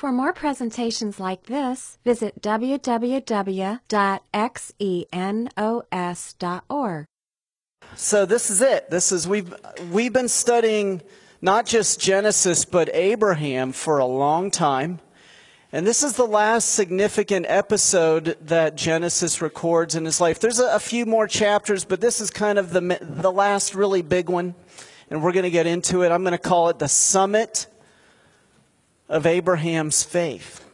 For more presentations like this, visit www.xenos.org. So this is it. We've been studying not just Genesis but Abraham for a long time. And this is the last significant episode that Genesis records in his life. There's a few more chapters, but this is kind of the last really big one. And we're going to get into it. I'm going to call it the summit of Abraham's faith.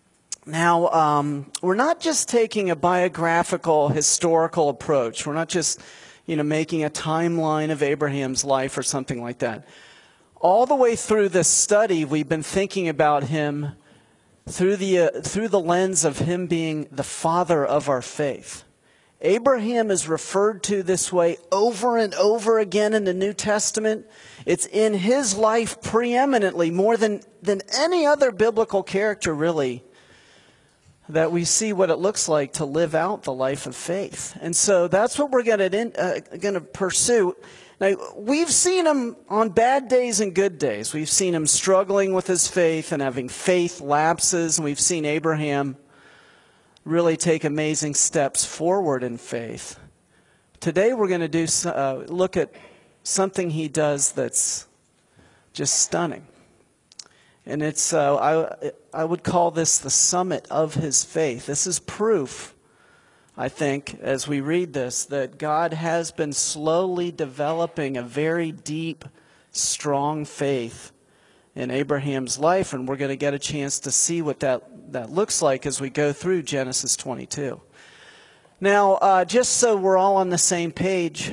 Now, we're not just taking a biographical, historical approach. We're not just, making a timeline of Abraham's life or something like that. All the way through this study, we've been thinking about him through the lens of him being the father of our faith. Abraham is referred to this way over and over again in the New Testament. It's in his life preeminently, more than any other biblical character really, that we see what it looks like to live out the life of faith. And so that's what we're going to pursue. Now, we've seen him on bad days and good days. We've seen him struggling with his faith and having faith lapses, and we've seen Abraham really take amazing steps forward in faith. Today we're going to look at something he does that's just stunning. And it's I would call this the summit of his faith. This is proof, I think, as we read this, that God has been slowly developing a very deep, strong faith in Abraham's life, and we're going to get a chance to see what that looks like as we go through Genesis 22. Now, just so we're all on the same page,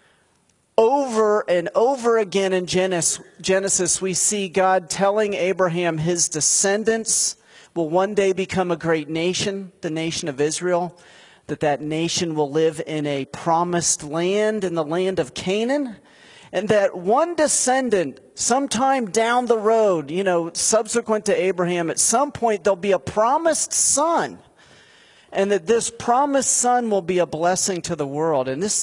over and over again in Genesis, we see God telling Abraham his descendants will one day become a great nation, the nation of Israel, that nation will live in a promised land, in the land of Canaan, and that one descendant, sometime down the road, subsequent to Abraham, at some point there'll be a promised son. And that this promised son will be a blessing to the world. And this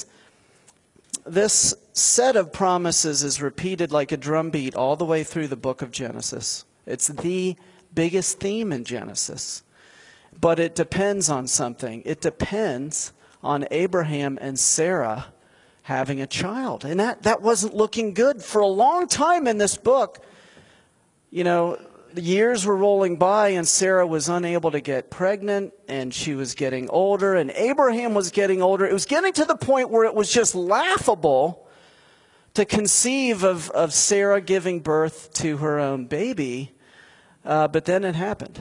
set of promises is repeated like a drumbeat all the way through the book of Genesis. It's the biggest theme in Genesis. But it depends on something. It depends on Abraham and Sarah having a child. And that wasn't looking good for a long time in this book. The years were rolling by and Sarah was unable to get pregnant and she was getting older and Abraham was getting older. It was getting to the point where it was just laughable to conceive of Sarah giving birth to her own baby. But then it happened.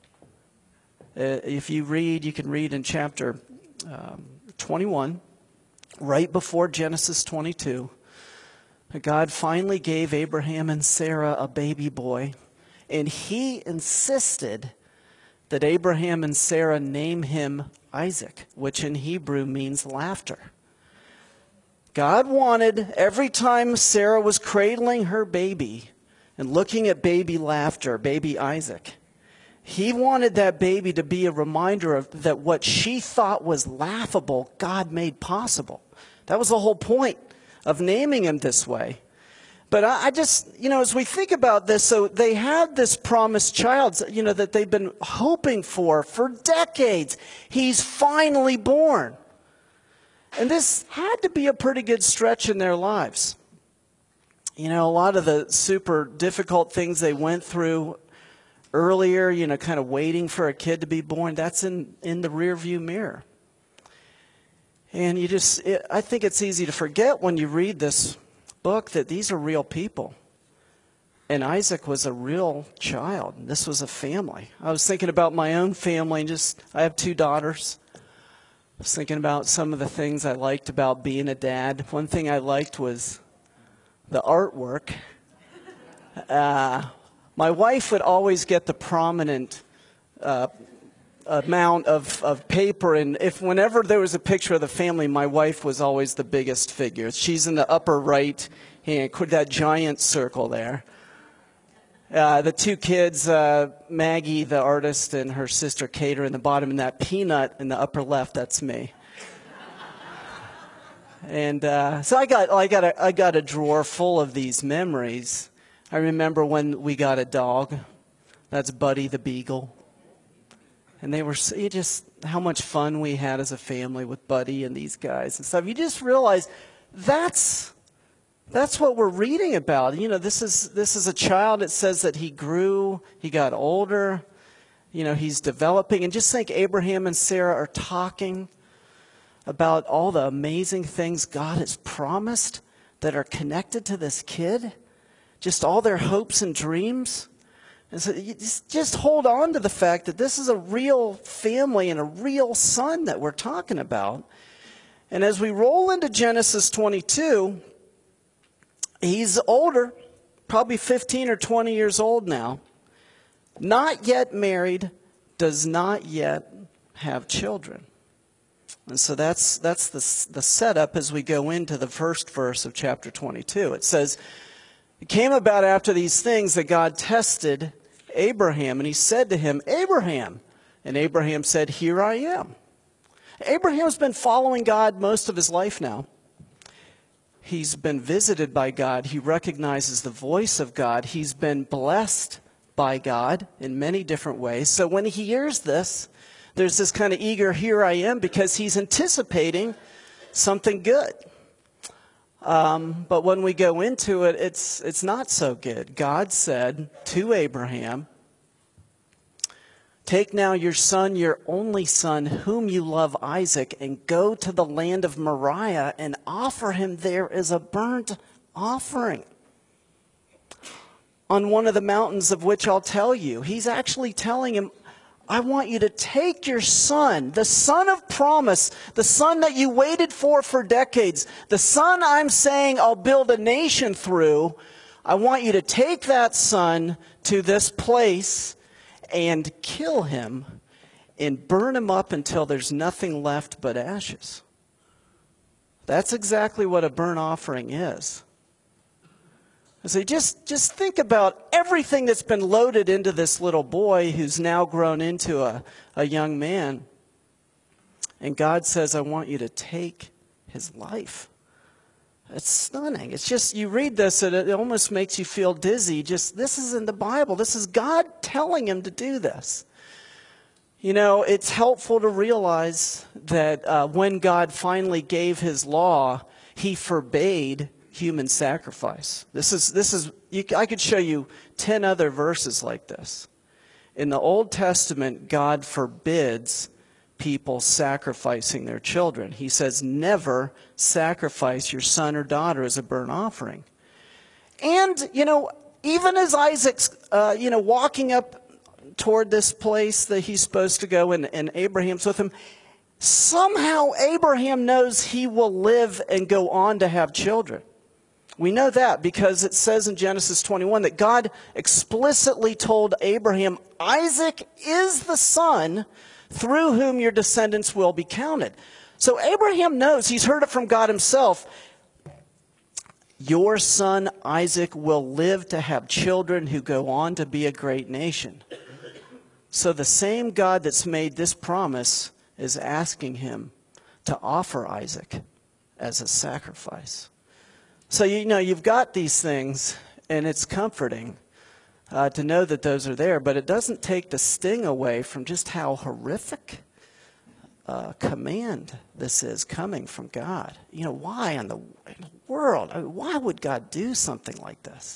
If you read, you can read in chapter 21. Right before Genesis 22, God finally gave Abraham and Sarah a baby boy, and he insisted that Abraham and Sarah name him Isaac, which in Hebrew means laughter. God wanted, every time Sarah was cradling her baby and looking at baby laughter, baby Isaac, he wanted that baby to be a reminder of that what she thought was laughable, God made possible. That was the whole point of naming him this way. But I just, as we think about this, so they had this promised child, that they've been hoping for decades. He's finally born. And this had to be a pretty good stretch in their lives. A lot of the super difficult things they went through earlier, kind of waiting for a kid to be born, that's in the rearview mirror. And I think it's easy to forget when you read this book that these are real people. And Isaac was a real child. This was a family. I was thinking about my own family. I have 2 daughters. I was thinking about some of the things I liked about being a dad. One thing I liked was the artwork. My wife would always get the prominent amount of paper, and whenever there was a picture of the family, my wife was always the biggest figure. She's in the upper right hand, that giant circle there. The 2 kids, Maggie, the artist, and her sister Kate are in the bottom, and that peanut in the upper left, that's me. And so I got a drawer full of these memories. I remember when we got a dog. That's Buddy the Beagle. And they were just how much fun we had as a family with Buddy and these guys and stuff. You just realize that's what we're reading about. You know, this is a child. It says that he grew, he got older. You know, he's developing. And just think Abraham and Sarah are talking about all the amazing things God has promised that are connected to this kid. Just all their hopes and dreams. And so you just hold on to the fact that this is a real family and a real son that we're talking about. And as we roll into Genesis 22, he's older, probably 15 or 20 years old now, not yet married, does not yet have children. And so that's the setup as we go into the first verse of chapter 22. It says, "It came about after these things that God tested Abraham, and he said to him, 'Abraham.' And Abraham said, 'Here I am.'" Abraham's been following God most of his life now. He's been visited by God. He recognizes the voice of God. He's been blessed by God in many different ways. So when he hears this, there's this kind of eager, "Here I am," because he's anticipating something good. But when we go into it, it's not so good. God said to Abraham, "Take now your son, your only son, whom you love, Isaac, and go to the land of Moriah and offer him there as a burnt offering on one of the mountains of which I'll tell you." He's actually telling him, I want you to take your son, the son of promise, the son that you waited for decades, the son I'm saying I'll build a nation through. I want you to take that son to this place and kill him and burn him up until there's nothing left but ashes. That's exactly what a burnt offering is. So just think about everything that's been loaded into this little boy who's now grown into a young man. And God says, I want you to take his life. It's stunning. It's just, you read this and it almost makes you feel dizzy. Just, this is in the Bible. This is God telling him to do this. You know, it's helpful to realize that when God finally gave his law, he forbade human sacrifice. I could show you 10 other verses like this. In the Old Testament, God forbids people sacrificing their children. He says, never sacrifice your son or daughter as a burnt offering. And, you know, even as Isaac's, walking up toward this place that he's supposed to go and Abraham's with him, somehow Abraham knows he will live and go on to have children. We know that because it says in Genesis 21 that God explicitly told Abraham, Isaac is the son through whom your descendants will be counted. So Abraham knows, he's heard it from God himself, your son Isaac will live to have children who go on to be a great nation. So the same God that's made this promise is asking him to offer Isaac as a sacrifice. So, you know, you've got these things, and it's comforting to know that those are there, but it doesn't take the sting away from just how horrific command this is coming from God. You know, why in the world? I mean, why would God do something like this?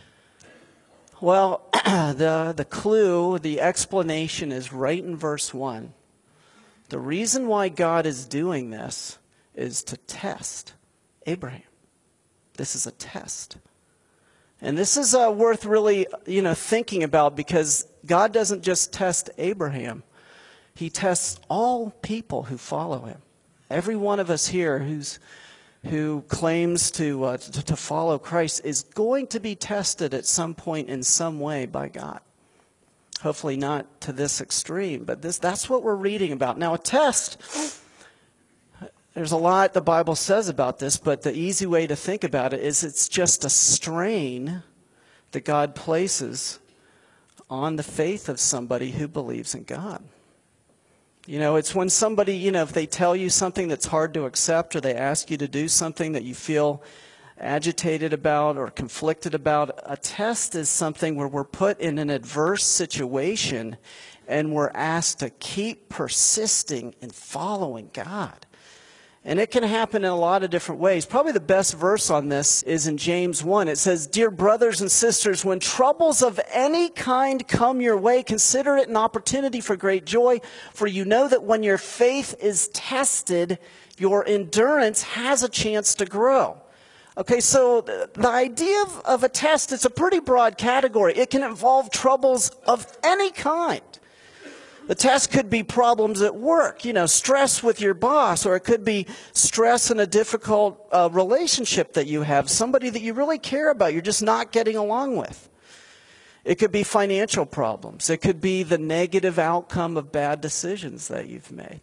Well, the clue, the explanation is right in verse 1. The reason why God is doing this is to test Abraham. This is a test. And this is worth really, thinking about, because God doesn't just test Abraham. He tests all people who follow him. Every one of us here who claims to follow Christ is going to be tested at some point in some way by God. Hopefully not to this extreme, but that's what we're reading about. Now, a test, there's a lot the Bible says about this, but the easy way to think about it is it's just a strain that God places on the faith of somebody who believes in God. You know, it's when somebody, if they tell you something that's hard to accept, or they ask you to do something that you feel agitated about or conflicted about. A test is something where we're put in an adverse situation and we're asked to keep persisting in following God. And it can happen in a lot of different ways. Probably the best verse on this is in James 1. It says, "Dear brothers and sisters, when troubles of any kind come your way, consider it an opportunity for great joy, for you know that when your faith is tested, your endurance has a chance to grow." Okay, so the idea of a test, it's a pretty broad category. It can involve troubles of any kind. The test could be problems at work, stress with your boss, or it could be stress in a difficult relationship that you have, somebody that you really care about, you're just not getting along with. It could be financial problems. It could be the negative outcome of bad decisions that you've made.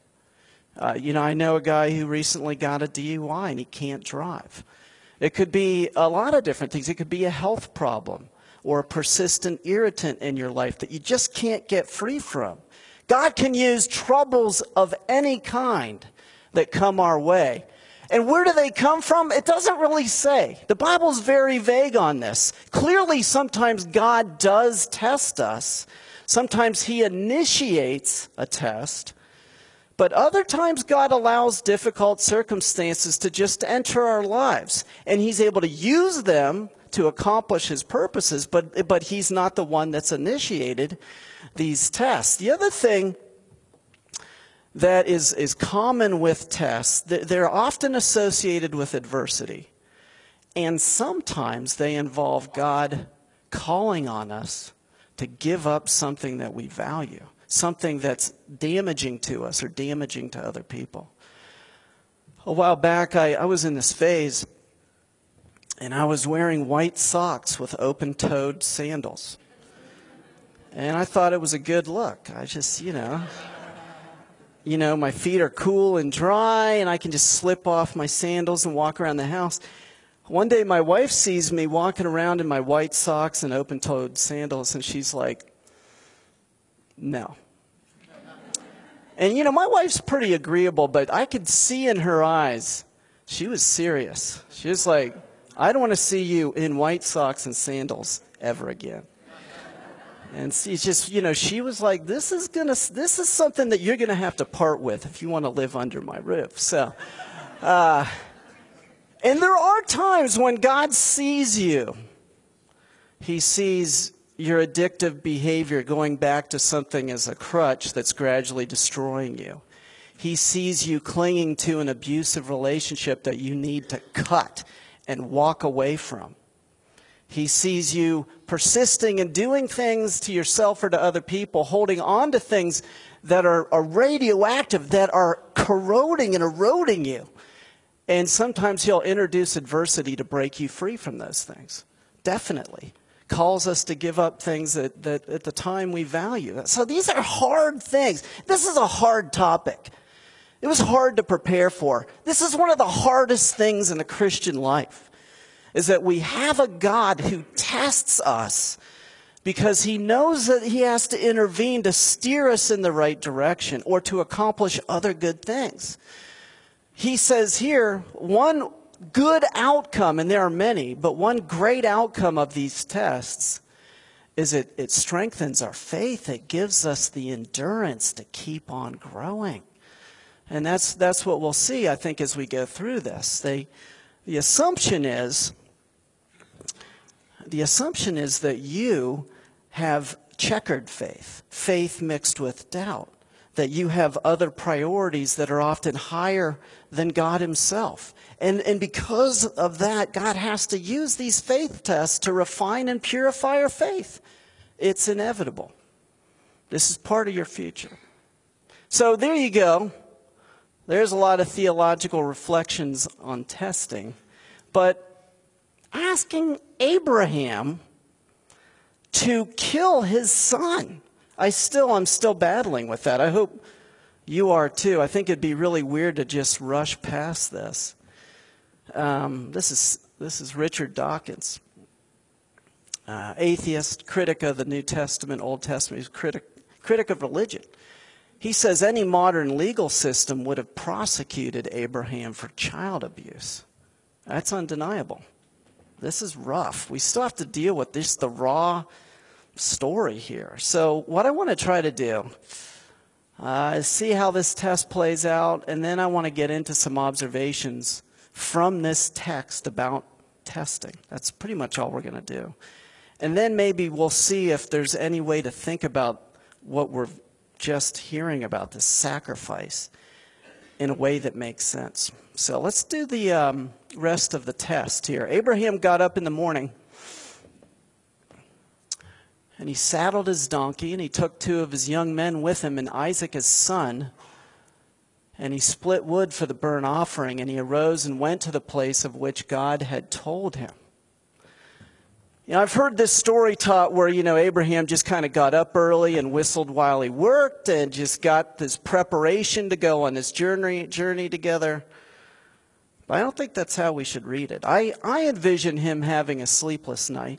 I know a guy who recently got a DUI and he can't drive. It could be a lot of different things. It could be a health problem or a persistent irritant in your life that you just can't get free from. God can use troubles of any kind that come our way. And where do they come from? It doesn't really say. The Bible's very vague on this. Clearly, sometimes God does test us. Sometimes he initiates a test. But other times God allows difficult circumstances to just enter our lives. And he's able to use them to accomplish his purposes, but he's not the one that's initiated these tests. The other thing that is common with tests, they're often associated with adversity. And sometimes they involve God calling on us to give up something that we value, something that's damaging to us or damaging to other people. A while back, I was in this phase, and I was wearing white socks with open-toed sandals. And I thought it was a good look. I just, my feet are cool and dry, and I can just slip off my sandals and walk around the house. One day, my wife sees me walking around in my white socks and open-toed sandals, and she's like, no. And, my wife's pretty agreeable, but I could see in her eyes, she was serious. She was like, I don't want to see you in white socks and sandals ever again. And she's just, she was like, this is something that you're going to have to part with if you want to live under my roof. So, and there are times when God sees you. He sees your addictive behavior going back to something as a crutch that's gradually destroying you. He sees you clinging to an abusive relationship that you need to cut and walk away from. He sees you persisting in doing things to yourself or to other people, holding on to things that are radioactive, that are corroding and eroding you. And sometimes he'll introduce adversity to break you free from those things. Definitely. Calls us to give up things that at the time we value. So these are hard things. This is a hard topic. It was hard to prepare for. This is one of the hardest things in the Christian life, is that we have a God who tests us because he knows that he has to intervene to steer us in the right direction or to accomplish other good things. He says here, one good outcome, and there are many, but one great outcome of these tests is it strengthens our faith. It gives us the endurance to keep on growing. And that's what we'll see, I think, as we go through this. The assumption is that you have checkered faith mixed with doubt, that you have other priorities that are often higher than God himself. And because of that, God has to use these faith tests to refine and purify our faith. It's inevitable. This is part of your future. So there you go. There's a lot of theological reflections on testing. But asking Abraham to kill his son, I'm still battling with that. I hope you are too. I think it'd be really weird to just rush past this. This is Richard Dawkins, atheist, critic of the New Testament, Old Testament. He's a critic of religion. He says any modern legal system would have prosecuted Abraham for child abuse. That's undeniable. This is rough. We still have to deal with this, the raw story here. So what I want to try to do is see how this test plays out, and then I want to get into some observations from this text about testing. That's pretty much all we're going to do. And then maybe we'll see if there's any way to think about what we're just hearing about, this sacrifice, in a way that makes sense. So let's do the rest of the test here. Abraham got up in the morning, and he saddled his donkey, and he took 2 of his young men with him, and Isaac his son, and he split wood for the burnt offering, and he arose and went to the place of which God had told him. You know, I've heard this story taught where, Abraham just kind of got up early and whistled while he worked and just got this preparation to go on this journey together. But I don't think that's how we should read it. I envision him having a sleepless night.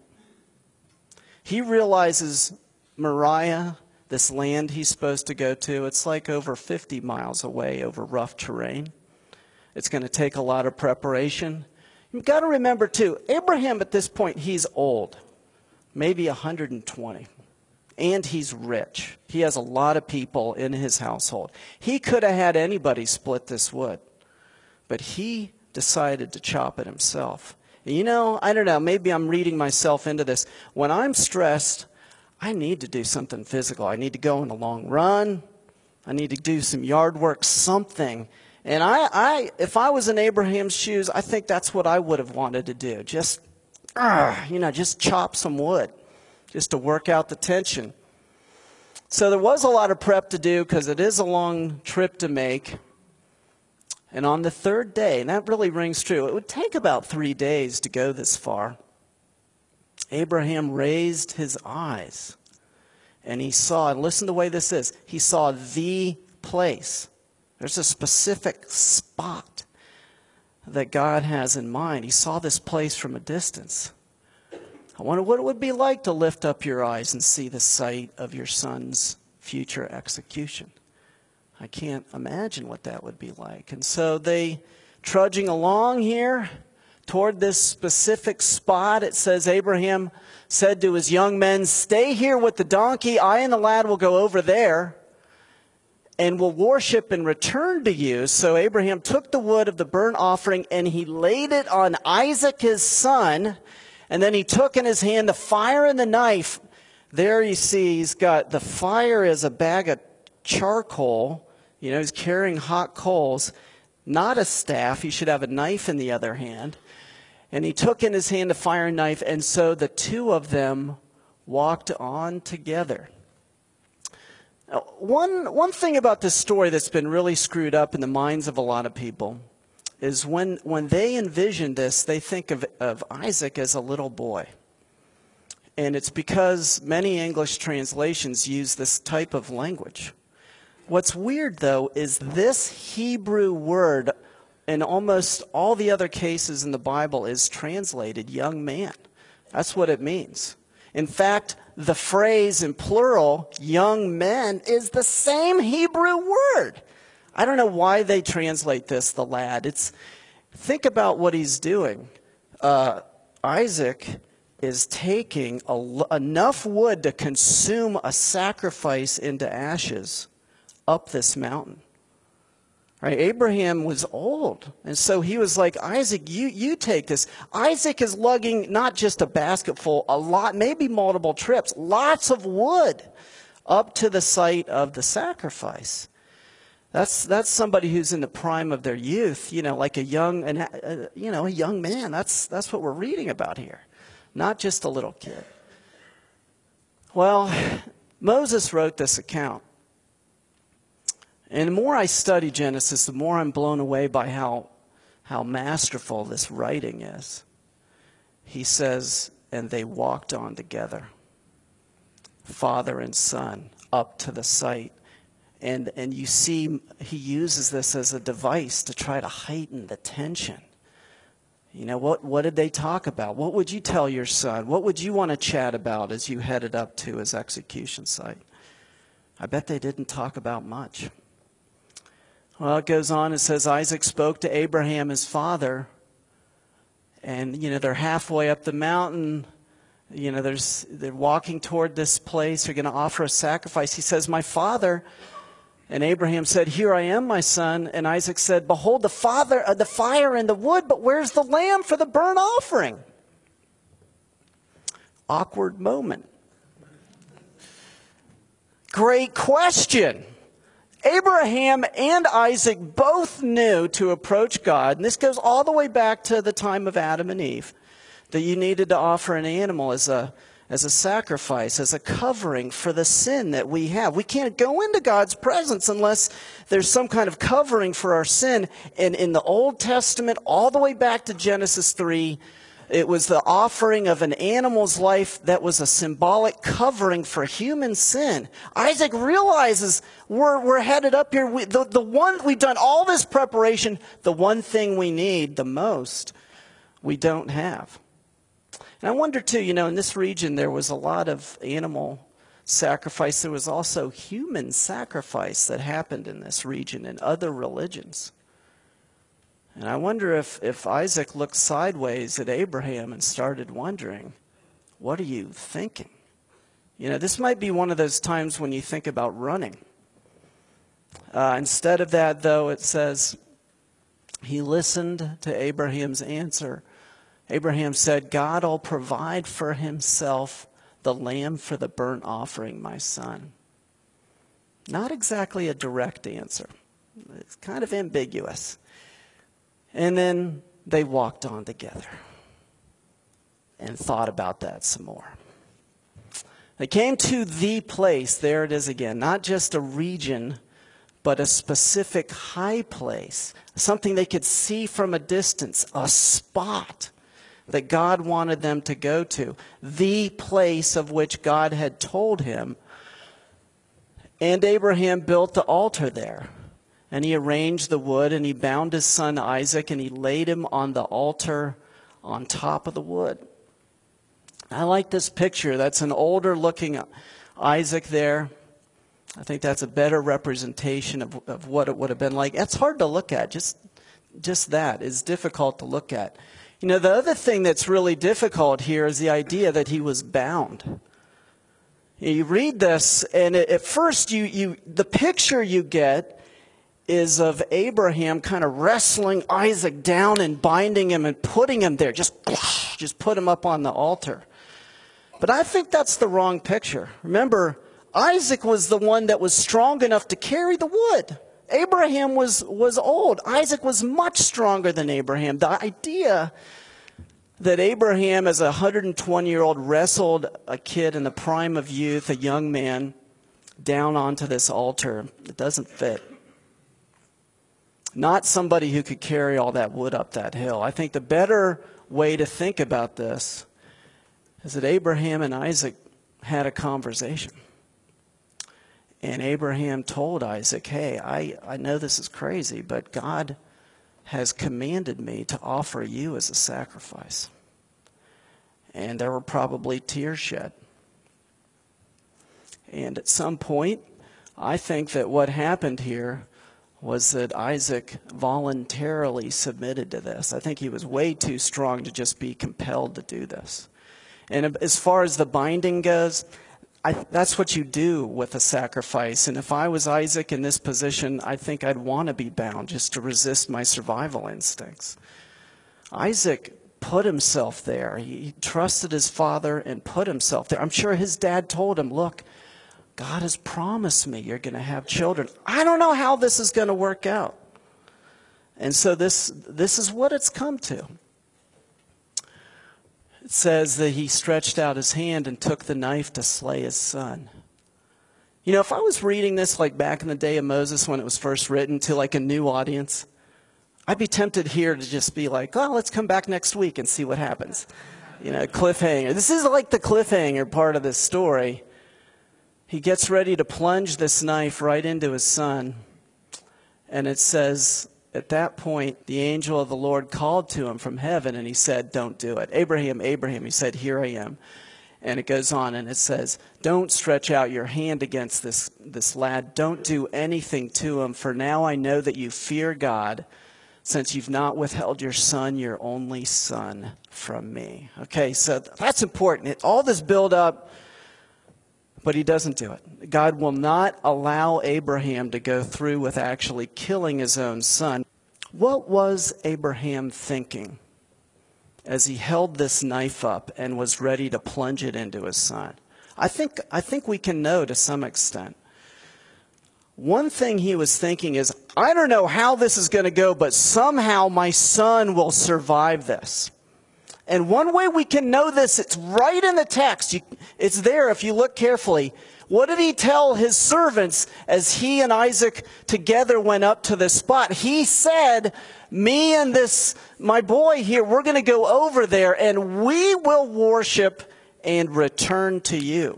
He realizes Moriah, this land he's supposed to go to, it's like over 50 miles away over rough terrain. It's going to take a lot of preparation. You've got to remember, too, Abraham at this point, he's old, maybe 120, and he's rich. He has a lot of people in his household. He could have had anybody split this wood, but he decided to chop it himself. And I don't know, maybe I'm reading myself into this. When I'm stressed, I need to do something physical. I need to go on a long run. I need to do some yard work, something. And if I was in Abraham's shoes, I think that's what I would have wanted to do. Just chop some wood, just to work out the tension. So there was a lot of prep to do because it is a long trip to make. And on the 3rd day, and that really rings true, it would take about 3 days to go this far. Abraham raised his eyes, and he saw, and listen to the way this is, he saw the place. There's a specific spot that God has in mind. He saw this place from a distance. I wonder what it would be like to lift up your eyes and see the site of your son's future execution. I can't imagine what that would be like. And so they, trudging along here toward this specific spot, it says Abraham said to his young men, "Stay here with the donkey. I and the lad will go over there and will worship and return to you." So Abraham took the wood of the burnt offering and he laid it on Isaac his son. And then he took in his hand the fire and the knife. There you see he's got the fire as a bag of charcoal. He's carrying hot coals, not a staff. He should have a knife in the other hand. And he took in his hand a fire and knife. And so the 2 of them walked on together. Now, one thing about this story that's been really screwed up in the minds of a lot of people is when they envision this, they think of Isaac as a little boy. And it's because many English translations use this type of language. What's weird, though, is this Hebrew word in almost all the other cases in the Bible is translated young man. That's what it means. In fact, the phrase in plural, young men, is the same Hebrew word. I don't know why they translate this, the lad. Think about what he's doing. Isaac is taking enough wood to consume a sacrifice into ashes up this mountain. Right? Abraham was old, and so he was like, Isaac, you take this. Isaac is lugging not just a basket full, a lot, maybe multiple trips, lots of wood up to the site of the sacrifice. That's somebody who's in the prime of their youth, like a young man. That's what we're reading about here, not just a little kid. Well, Moses wrote this account. And the more I study Genesis, the more I'm blown away by how masterful this writing is. He says, and they walked on together, father and son, up to the site. And you see, he uses this as a device to try to heighten the tension. What did they talk about? What would you tell your son? What would you want to chat about as you headed up to his execution site? I bet they didn't talk about much. Well, it goes on, it says, Isaac spoke to Abraham his father, And, they're halfway up the mountain. They're walking toward this place. They're going to offer a sacrifice. He says, "My father." And Abraham said, "Here I am, my son." And Isaac said, "Behold, the fire and the wood, but where's the lamb for the burnt offering?" Awkward moment. Great question. Abraham and Isaac both knew to approach God, and this goes all the way back to the time of Adam and Eve, that you needed to offer an animal as a sacrifice, as a covering for the sin that we have. We can't go into God's presence unless there's some kind of covering for our sin. And in the Old Testament, all the way back to Genesis 3, it was the offering of an animal's life that was a symbolic covering for human sin. Isaac realizes we're headed up here. We've done all this preparation. The one thing we need the most, we don't have. And I wonder too, in this region there was a lot of animal sacrifice. There was also human sacrifice that happened in this region in other religions. And I wonder if Isaac looked sideways at Abraham and started wondering, what are you thinking? This might be one of those times when you think about running. Instead of that, though, it says, he listened to Abraham's answer. Abraham said, "God will provide for himself the lamb for the burnt offering, my son." Not exactly a direct answer. It's kind of ambiguous. And then they walked on together and thought about that some more. They came to the place, there it is again, not just a region, but a specific high place, something they could see from a distance, a spot that God wanted them to go to, the place of which God had told him. And Abraham built the altar there. And he arranged the wood, and he bound his son Isaac, and he laid him on the altar on top of the wood. I like this picture. That's an older looking Isaac there. I think that's a better representation of what it would have been like. It's hard to look at. Just that is difficult to look at. The other thing that's really difficult here is the idea that he was bound. You read this, and at first the picture you get is of Abraham kind of wrestling Isaac down and binding him and putting him there. Just put him up on the altar. But I think that's the wrong picture. Remember, Isaac was the one that was strong enough to carry the wood. Abraham was old. Isaac was much stronger than Abraham. The idea that Abraham, as a 120-year-old, wrestled a kid in the prime of youth, a young man, down onto this altar, it doesn't fit. Not somebody who could carry all that wood up that hill. I think the better way to think about this is that Abraham and Isaac had a conversation. And Abraham told Isaac, "Hey, I know this is crazy, but God has commanded me to offer you as a sacrifice." And there were probably tears shed. And at some point, I think that what happened here was that Isaac voluntarily submitted to this. I think he was way too strong to just be compelled to do this. And as far as the binding goes, that's what you do with a sacrifice. And if I was Isaac in this position, I think I'd want to be bound just to resist my survival instincts. Isaac put himself there. He trusted his father and put himself there. I'm sure his dad told him, "Look, God has promised me you're going to have children. I don't know how this is going to work out." And so this is what it's come to. It says that he stretched out his hand and took the knife to slay his son. If I was reading this like back in the day of Moses when it was first written to like a new audience, I'd be tempted here to just be like, "Oh, let's come back next week and see what happens." Cliffhanger. This is like the cliffhanger part of this story. He gets ready to plunge this knife right into his son. And it says, at that point, the angel of the Lord called to him from heaven, and he said, "Don't do it. Abraham, Abraham." He said, "Here I am." And it goes on, and it says, "Don't stretch out your hand against this lad. Don't do anything to him, for now I know that you fear God, since you've not withheld your son, your only son, from me. Okay, so that's important. All this build up, but he doesn't do it. God will not allow Abraham to go through with actually killing his own son. What was Abraham thinking as he held this knife up and was ready to plunge it into his son? I think we can know to some extent. One thing he was thinking is, I don't know how this is going to go, but somehow my son will survive this. And one way we can know this, it's right in the text. It's there if you look carefully. What did he tell his servants as he and Isaac together went up to this spot? He said, me and my boy here, we're going to go over there and we will worship and return to you.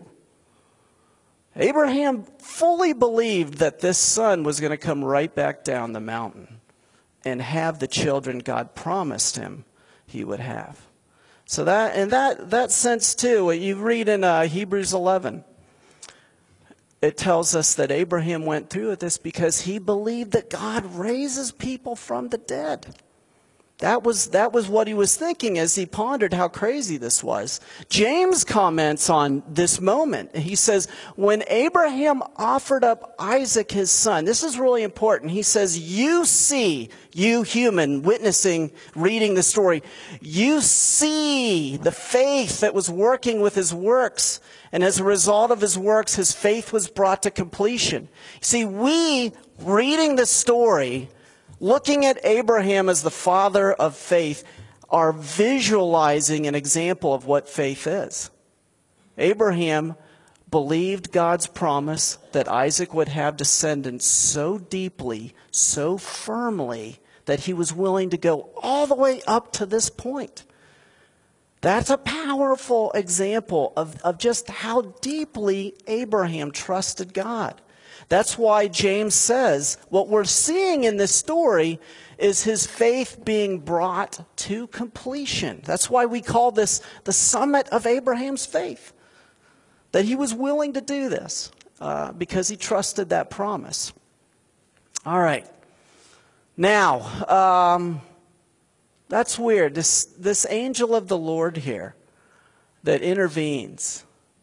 Abraham fully believed that this son was going to come right back down the mountain and have the children God promised him he would have. So that sense too, you read in Hebrews 11, it tells us that Abraham went through with this because he believed that God raises people from the dead. That was what he was thinking as he pondered how crazy this was. James comments on this moment. He says, when Abraham offered up Isaac his son, this is really important. He says, you see, you human witnessing, reading the story, you see the faith that was working with his works. And as a result of his works, his faith was brought to completion. See, we, reading the story, looking at Abraham as the father of faith, are visualizing an example of what faith is. Abraham believed God's promise that Isaac would have descendants so deeply, so firmly, that he was willing to go all the way up to this point. That's a powerful example of just how deeply Abraham trusted God. That's why James says what we're seeing in this story is his faith being brought to completion. That's why we call this the summit of Abraham's faith. That he was willing to do this because he trusted that promise. All right. Now, that's weird. This angel of the Lord here that intervenes.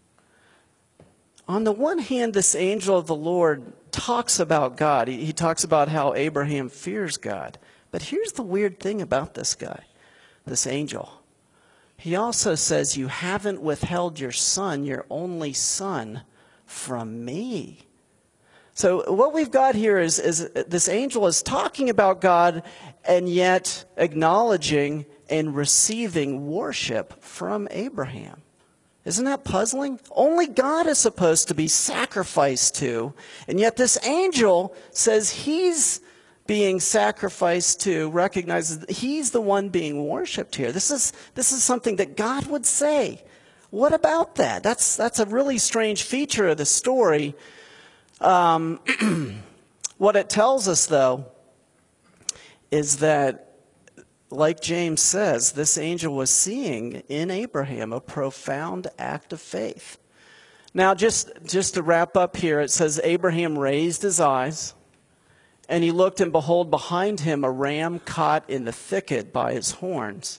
On the one hand, this angel of the Lord talks about God. He talks about how Abraham fears God. But here's the weird thing about this guy, this angel. He also says, you haven't withheld your son, your only son, from me. So what we've got here is this angel is talking about God and yet acknowledging and receiving worship from Abraham. Isn't that puzzling? Only God is supposed to be sacrificed to, and yet this angel says he's being sacrificed to, recognizes that he's the one being worshipped here. This is something that God would say. What about that? That's a really strange feature of the story. What it tells us, though, is that, like James says, this angel was seeing in Abraham a profound act of faith. Now, just to wrap up here, it says Abraham raised his eyes, and he looked, and behold, behind him a ram caught in the thicket by his horns.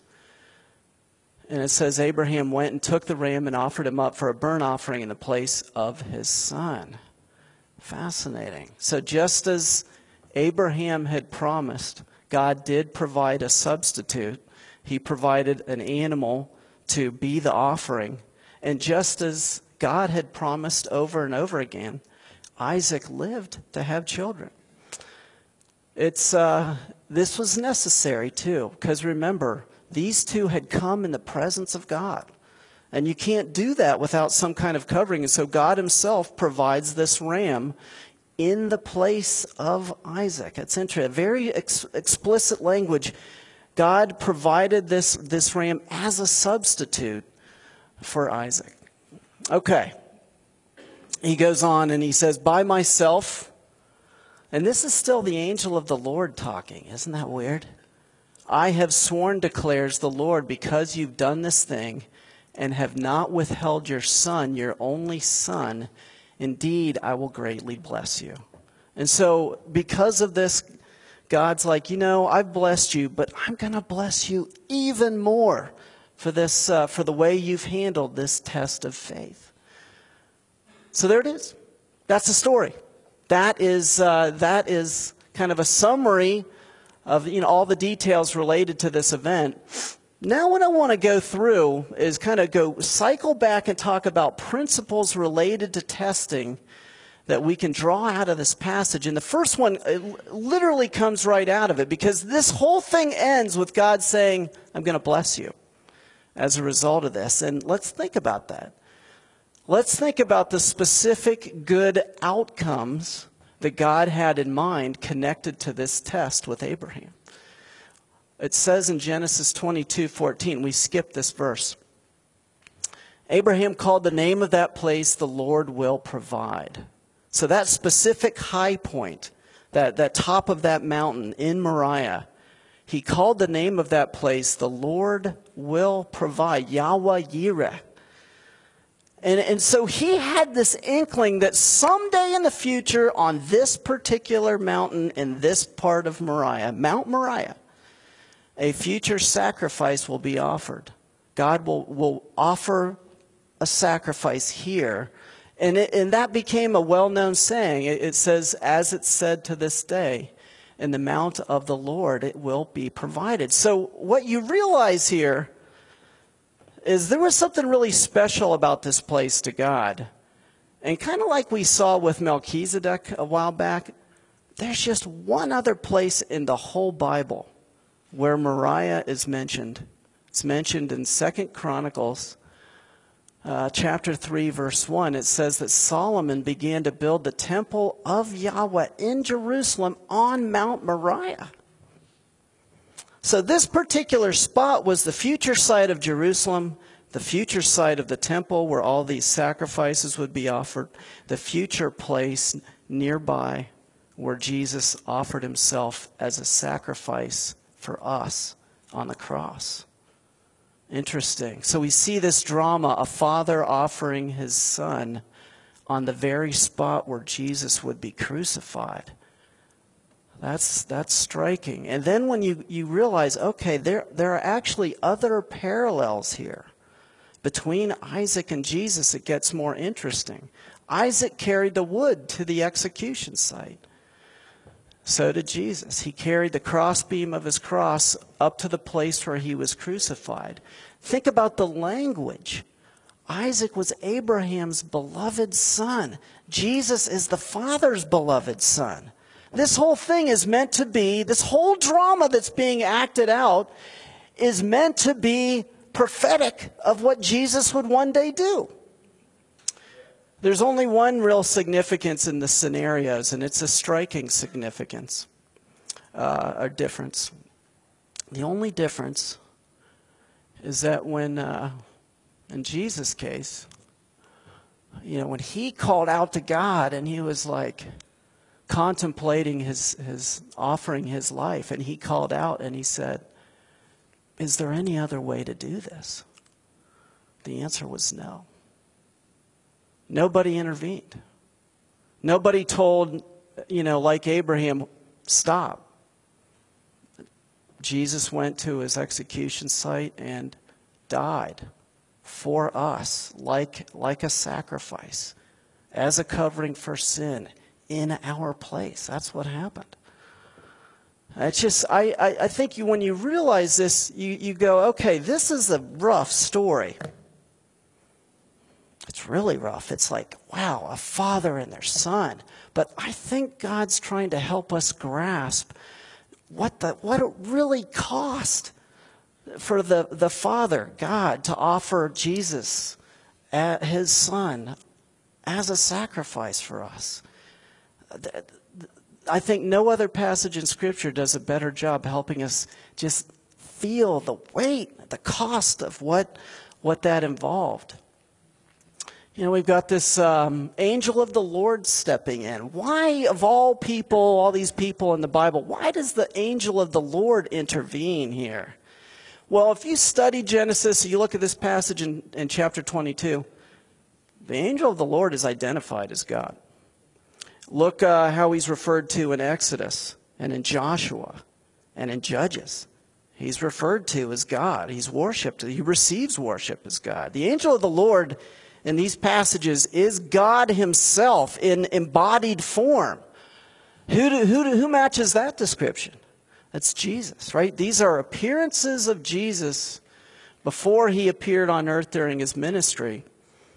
And it says Abraham went and took the ram and offered him up for a burnt offering in the place of his son. Fascinating. So just as Abraham had promised, God did provide a substitute. He provided an animal to be the offering. And just as God had promised over and over again, Isaac lived to have children. This was necessary too, because remember, these two had come in the presence of God. And you can't do that without some kind of covering. And so God himself provides this ram in the place of Isaac. It's interesting. Very explicit language. God provided this ram as a substitute for Isaac. Okay. He goes on and he says, by myself, and this is still the angel of the Lord talking. Isn't that weird? I have sworn, declares the Lord, because you've done this thing and have not withheld your son, your only son, indeed, I will greatly bless you. And so because of this, God's like, I've blessed you, but I'm going to bless you even more for this, for the way you've handled this test of faith. So there it is. That's the story. That is kind of a summary of all the details related to this event. Now what I want to go through is kind of cycle back and talk about principles related to testing that we can draw out of this passage. And the first one literally comes right out of it, because this whole thing ends with God saying, I'm going to bless you as a result of this. And let's think about that. Let's think about the specific good outcomes that God had in mind connected to this test with Abraham. It says in Genesis 22:14, we skipped this verse. Abraham called the name of that place, the Lord will provide. So that specific high point, that top of that mountain in Moriah, he called the name of that place, the Lord will provide, Yahweh Yireh. And so he had this inkling that someday in the future on this particular mountain in this part of Moriah, Mount Moriah, a future sacrifice will be offered. God will offer a sacrifice here. And that became a well-known saying. It says, as it's said to this day, in the mount of the Lord it will be provided. So what you realize here is there was something really special about this place to God. And kind of like we saw with Melchizedek a while back, there's just one other place in the whole Bible where Moriah is mentioned. It's mentioned in 2 Chronicles chapter 3, verse 1. It says that Solomon began to build the temple of Yahweh in Jerusalem on Mount Moriah. So this particular spot was the future site of Jerusalem, the future site of the temple where all these sacrifices would be offered, the future place nearby where Jesus offered himself as a sacrifice for us on the cross. Interesting. So we see this drama, a father offering his son on the very spot where Jesus would be crucified. That's striking. And then when you realize, okay, there are actually other parallels here. Between Isaac and Jesus, it gets more interesting. Isaac carried the wood to the execution site. So did Jesus. He carried the crossbeam of his cross up to the place where he was crucified. Think about the language. Isaac was Abraham's beloved son. Jesus is the Father's beloved son. This whole thing is meant to be, this whole drama that's being acted out is meant to be prophetic of what Jesus would one day do. There's only one real significance in the scenarios, and it's a striking significance, or difference. The only difference is that when, in Jesus' case, when he called out to God and he was like contemplating his offering his life, and he called out and he said, is there any other way to do this? The answer was no. Nobody intervened. Nobody told, like Abraham, stop. Jesus went to his execution site and died for us like a sacrifice, as a covering for sin in our place. That's what happened. It's just, I think when you realize this, you go, okay, this is a rough story. It's really rough. It's like, wow, a father and their son. But I think God's trying to help us grasp what it really cost for the Father, God, to offer Jesus, his son, as a sacrifice for us. I think no other passage in Scripture does a better job helping us just feel the weight, the cost of what that involved. We've got this angel of the Lord stepping in. Why, of all people, all these people in the Bible, why does the angel of the Lord intervene here? Well, if you study Genesis, you look at this passage in chapter 22, the angel of the Lord is identified as God. Look how he's referred to in Exodus. and in Joshua and in Judges. He's referred to as God. He's worshipped. He receives worship as God. The angel of the Lord in these passages is God himself in embodied form. Who matches that description? That's Jesus, right? These are appearances of Jesus before he appeared on earth during his ministry.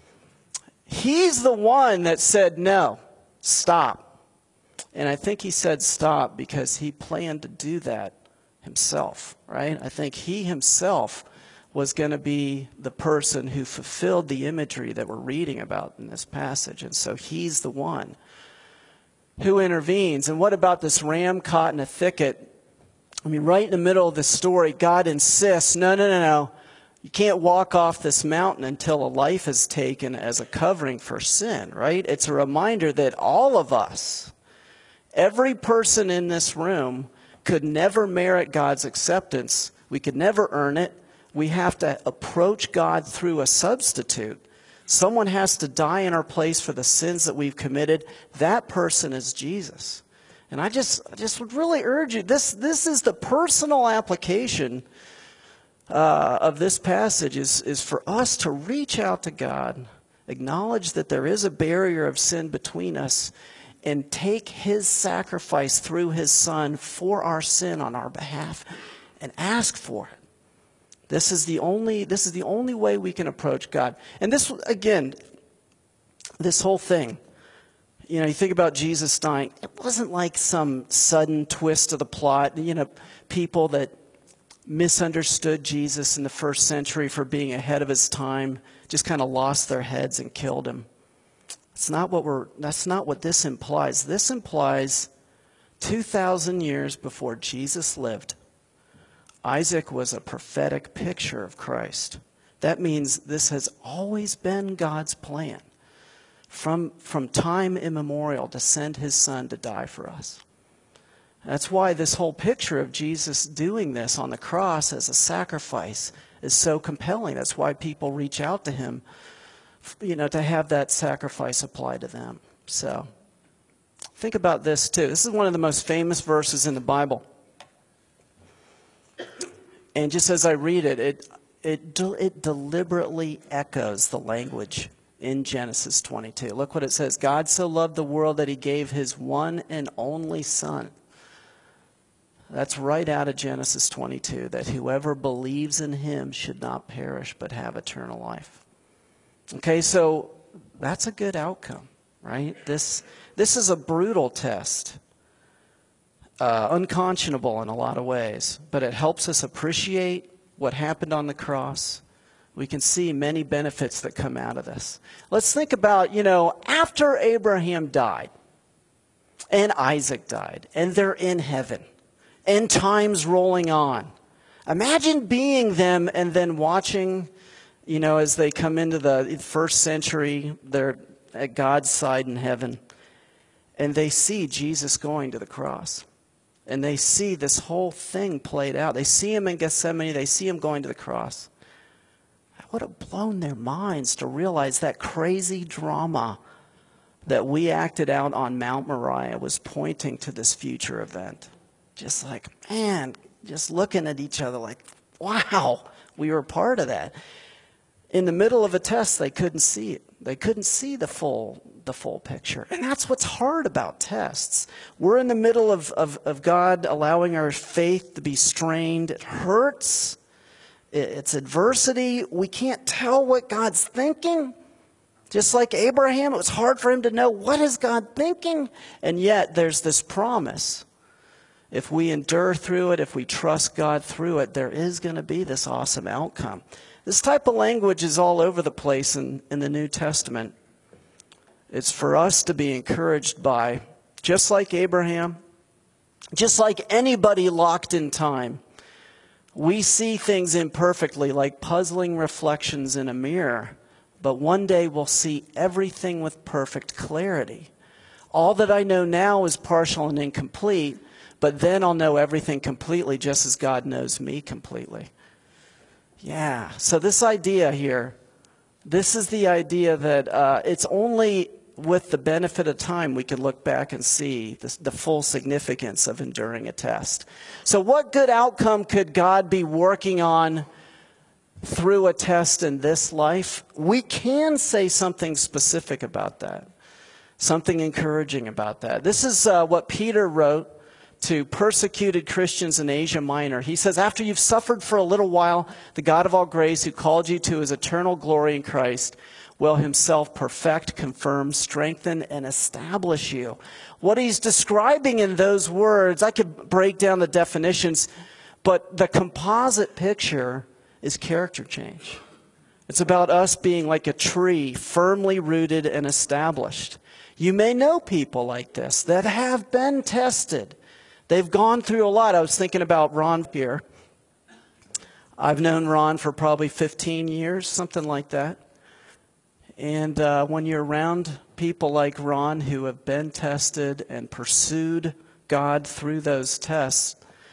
He's the one that said, no, stop. And I think he said stop because he planned to do that himself, right? I think he himself was going to be the person who fulfilled the imagery that we're reading about in this passage. And so he's the one who intervenes. And what about this ram caught in a thicket? I mean, right in the middle of the story, God insists, no. You can't walk off this mountain until a life is taken as a covering for sin, right? It's a reminder that all of us, every person in this room, could never merit God's acceptance. We could never earn it. We have to approach God through a substitute. Someone has to die in our place for the sins that we've committed. That person is Jesus. And I just would really urge you, this is the personal application of this passage is for us to reach out to God, acknowledge that there is a barrier of sin between us, and take his sacrifice through his Son for our sin on our behalf and ask for it. This is the only way we can approach God. And this, again, this whole thing, you think about Jesus dying, it wasn't like some sudden twist of the plot. People that misunderstood Jesus in the first century for being ahead of his time just kind of lost their heads and killed him. That's not what this implies. This implies 2,000 years before Jesus lived, Isaac was a prophetic picture of Christ. That means this has always been God's plan from time immemorial to send his Son to die for us. That's why this whole picture of Jesus doing this on the cross as a sacrifice is so compelling. That's why people reach out to him, to have that sacrifice applied to them. So think about this too. This is one of the most famous verses in the Bible. And just as I read it, it deliberately echoes the language in Genesis 22. Look what it says. God so loved the world that he gave his one and only Son. That's right out of Genesis 22, that whoever believes in him should not perish but have eternal life. Okay, so that's a good outcome, right? This is a brutal test, unconscionable in a lot of ways, but it helps us appreciate what happened on the cross. We can see many benefits that come out of this. Let's think about, after Abraham died and Isaac died and they're in heaven and time's rolling on. Imagine being them and then watching, as they come into the first century, they're at God's side in heaven, and they see Jesus going to the cross. And they see this whole thing played out. They see him in Gethsemane. They see him going to the cross. That would have blown their minds to realize that crazy drama that we acted out on Mount Moriah was pointing to this future event. Just like, man, just looking at each other like, wow, we were part of that. In the middle of a test, they couldn't see it. They couldn't see the full picture. And that's what's hard about tests. We're in the middle of God allowing our faith to be strained. It hurts. It's adversity. We can't tell what God's thinking. Just like Abraham, it was hard for him to know, what is God thinking? And yet there's this promise. If we endure through it, if we trust God through it, there is going to be this awesome outcome. This type of language is all over the place in the New Testament. It's for us to be encouraged by, just like Abraham, just like anybody locked in time. We see things imperfectly, like puzzling reflections in a mirror, but one day we'll see everything with perfect clarity. All that I know now is partial and incomplete, but then I'll know everything completely, just as God knows me completely. Yeah, so this idea here, this is the idea that it's only with the benefit of time, we can look back and see the full significance of enduring a test. So what good outcome could God be working on through a test in this life? We can say something specific about that, something encouraging about that. This is what Peter wrote to persecuted Christians in Asia Minor. He says, after you've suffered for a little while, the God of all grace, who called you to his eternal glory in Christ, will himself perfect, confirm, strengthen, and establish you. What he's describing in those words, I could break down the definitions, but the composite picture is character change. It's about us being like a tree, firmly rooted and established. You may know people like this that have been tested. They've gone through a lot. I was thinking about Ron here. I've known Ron for probably 15 years, something like that. And when you're around people like Ron who have been tested and pursued God through those tests,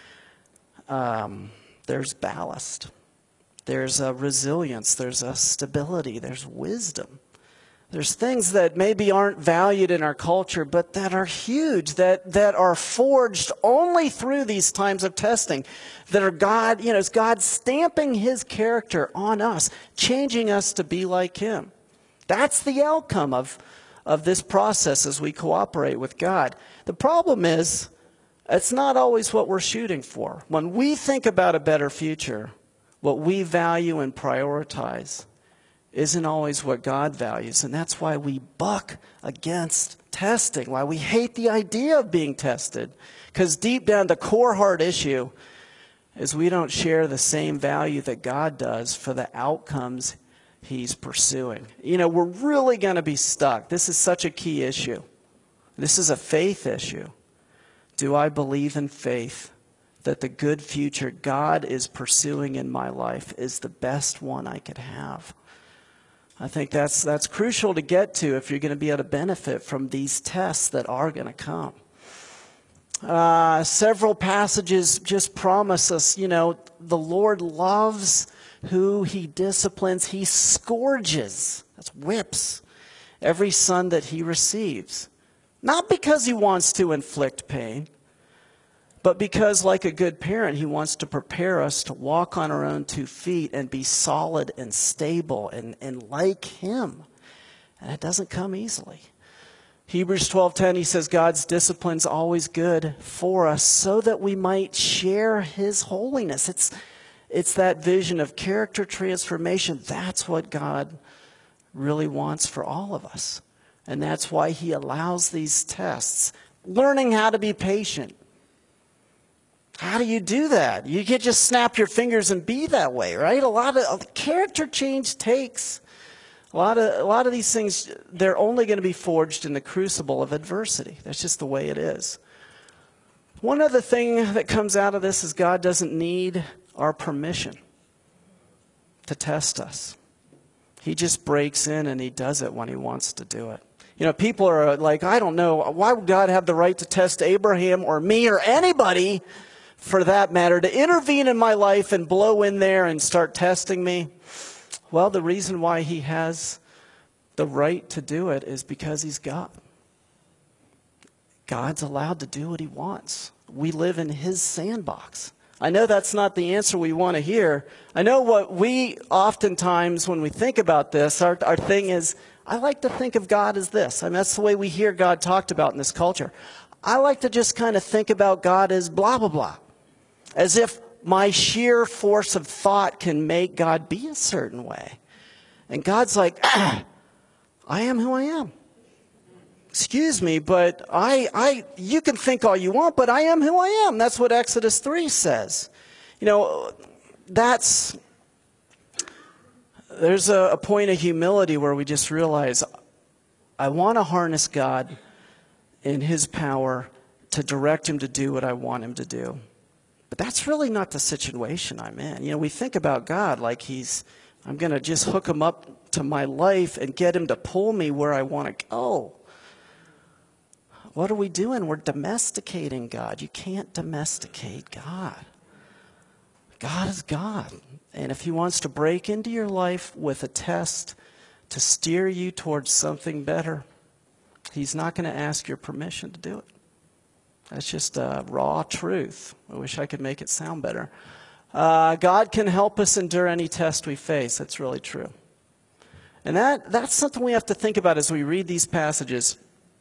there's ballast. There's a resilience. There's a stability. There's wisdom. There's things that maybe aren't valued in our culture, but that are huge, that are forged only through these times of testing, that are God, it's God stamping his character on us, changing us to be like him. That's the outcome of this process as we cooperate with God. The problem is, it's not always what we're shooting for. When we think about a better future, what we value and prioritize isn't always what God values. And that's why we buck against testing, why we hate the idea of being tested. Because deep down, the core heart issue is we don't share the same value that God does for the outcomes he's pursuing. We're really going to be stuck. This is such a key issue. This is a faith issue. Do I believe in faith that the good future God is pursuing in my life is the best one I could have? I think that's crucial to get to if you're going to be able to benefit from these tests that are going to come. Several passages just promise us, the Lord loves who he disciplines. He scourges, that's whips, every son that he receives. Not because he wants to inflict pain, but because, like a good parent, he wants to prepare us to walk on our own 2 feet and be solid and stable and like him. And it doesn't come easily. Hebrews 12:10, he says, God's discipline's always good for us so that we might share his holiness. It's that vision of character transformation. That's what God really wants for all of us. And that's why he allows these tests. Learning how to be patient. How do you do that? You can't just snap your fingers and be that way, right? A lot of character change takes. A lot of these things, they're only going to be forged in the crucible of adversity. That's just the way it is. One other thing that comes out of this is God doesn't need our permission to test us. He just breaks in and he does it when he wants to do it. People are like, I don't know, why would God have the right to test Abraham or me or anybody, for that matter, to intervene in my life and blow in there and start testing me? Well, the reason why he has the right to do it is because he's God. God's allowed to do what he wants. We live in his sandbox. I know that's not the answer we want to hear. I know what we oftentimes, when we think about this, our thing is, I like to think of God as this. That's the way we hear God talked about in this culture. I like to just kind of think about God as blah, blah, blah. As if my sheer force of thought can make God be a certain way. And God's like, I am who I am. Excuse me, but you can think all you want, but I am who I am. That's what Exodus 3 says. There's a point of humility where we just realize, I want to harness God in his power to direct him to do what I want him to do. But that's really not the situation I'm in. We think about God like I'm going to just hook him up to my life and get him to pull me where I want to go. What are we doing? We're domesticating God. You can't domesticate God. God is God. And if he wants to break into your life with a test to steer you towards something better, He's not going to ask your permission to do it. That's just raw truth. I wish I could make it sound better. God can help us endure any test we face. That's really true. And that's something we have to think about as we read these passages.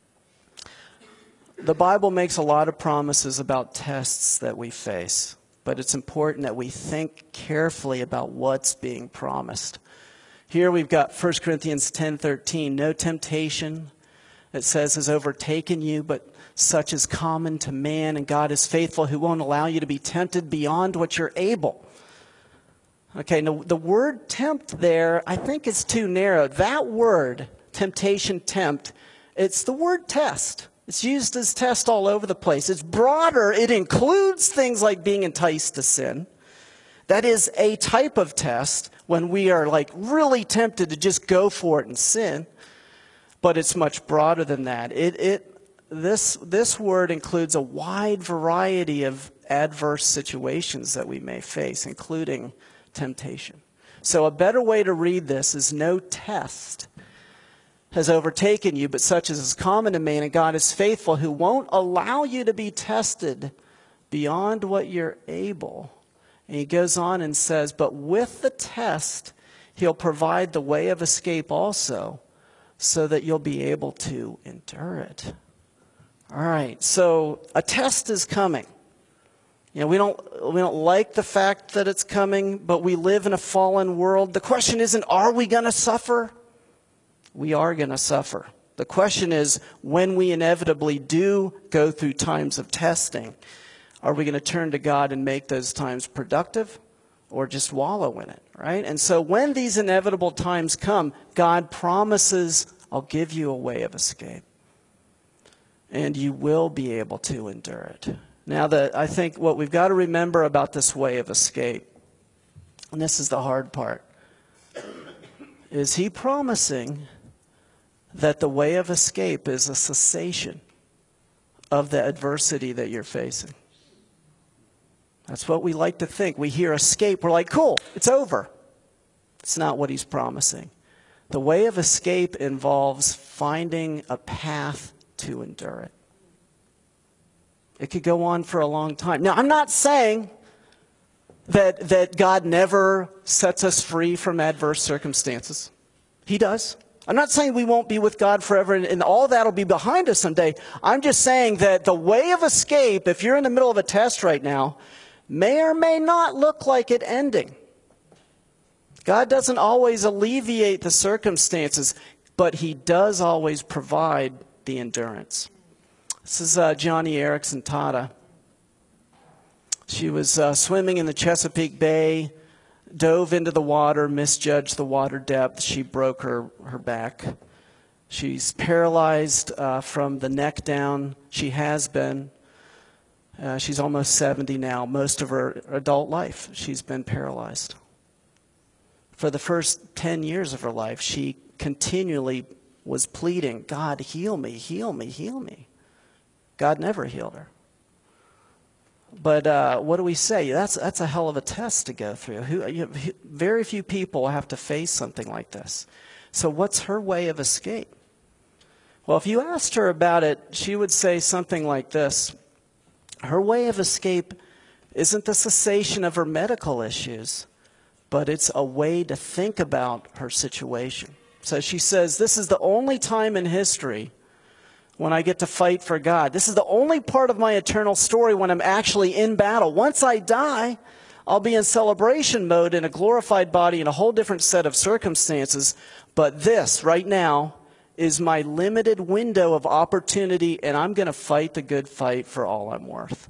The Bible makes a lot of promises about tests that we face, but it's important that we think carefully about what's being promised. Here we've got 1 Corinthians 10:13. No temptation, it says, has overtaken you, but such is common to man, and God is faithful, who won't allow you to be tempted beyond what you're able. Okay, now the word tempt there, I think is too narrow. That word, temptation, tempt, it's the word test. It's used as test all over the place. It's broader. It includes things like being enticed to sin. That is a type of test when we are like really tempted to just go for it and sin. But it's much broader than that. This word includes a wide variety of adverse situations that we may face, including temptation. So a better way to read this is no test has overtaken you, but such as is common to man, and God is faithful, who won't allow you to be tested beyond what you're able. And he goes on and says, but with the test, he'll provide the way of escape also, so that you'll be able to endure it. All right, so a test is coming. You know, we don't like the fact that it's coming, but we live in a fallen world. The question isn't, are we going to suffer? We are going to suffer. The question is, when we inevitably do go through times of testing, are we going to turn to God and make those times productive or just wallow in it, right? And so when these inevitable times come, God promises, I'll give you a way of escape. And you will be able to endure it. Now, I think what we've got to remember about this way of escape, and this is the hard part, is he promising that the way of escape is a cessation of the adversity that you're facing. That's what we like to think. We hear escape, we're like, cool, it's over. It's not what he's promising. The way of escape involves finding a path to endure it. It could go on for a long time. Now, I'm not saying that God never sets us free from adverse circumstances. He does. I'm not saying we won't be with God forever and all that will be behind us someday. I'm just saying that the way of escape, if you're in the middle of a test right now, may or may not look like it ending. God doesn't always alleviate the circumstances, but he does always provide the endurance. This is Joni Eareckson Tada. She was swimming in the Chesapeake Bay, dove into the water, misjudged the water depth. She broke her back. She's paralyzed from the neck down. She has been. She's almost 70 now. Most of her adult life, she's been paralyzed. For the first 10 years of her life, she continually was pleading, God, heal me, heal me, heal me. God never healed her. But what do we say? That's a hell of a test to go through. Very few people have to face something like this. So what's her way of escape? Well, if you asked her about it, she would say something like this. Her way of escape isn't the cessation of her medical issues, but it's a way to think about her situation. So she says, this is the only time in history when I get to fight for God. This is the only part of my eternal story when I'm actually in battle. Once I die, I'll be in celebration mode in a glorified body in a whole different set of circumstances. But this, right now, is my limited window of opportunity, and I'm going to fight the good fight for all I'm worth.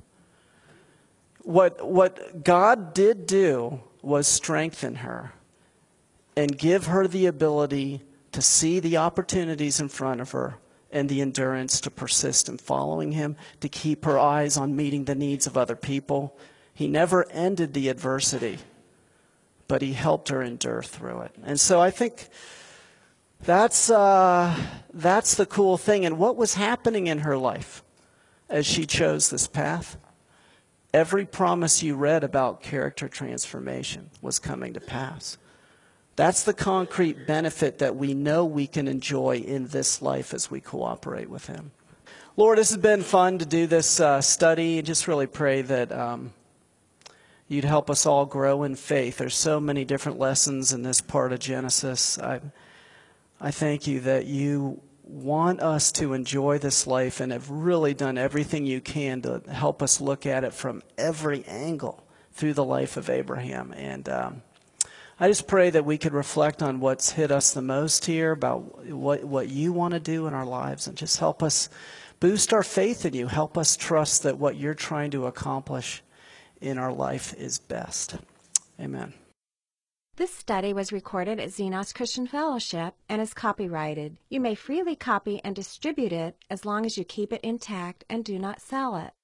What God did do was strengthen her and give her the ability to see the opportunities in front of her and the endurance to persist in following him, to keep her eyes on meeting the needs of other people. He never ended the adversity, but he helped her endure through it. And so I think that's the cool thing. And what was happening in her life as she chose this path? Every promise you read about character transformation was coming to pass. That's the concrete benefit that we know we can enjoy in this life as we cooperate with Him. Lord, this has been fun to do this study. Just really pray that you'd help us all grow in faith. There's so many different lessons in this part of Genesis. I thank you that you want us to enjoy this life and have really done everything you can to help us look at it from every angle through the life of Abraham. And I just pray that we could reflect on what's hit us the most here, about what you want to do in our lives, and just help us boost our faith in you. Help us trust that what you're trying to accomplish in our life is best. Amen. This study was recorded at Xenos Christian Fellowship and is copyrighted. You may freely copy and distribute it as long as you keep it intact and do not sell it.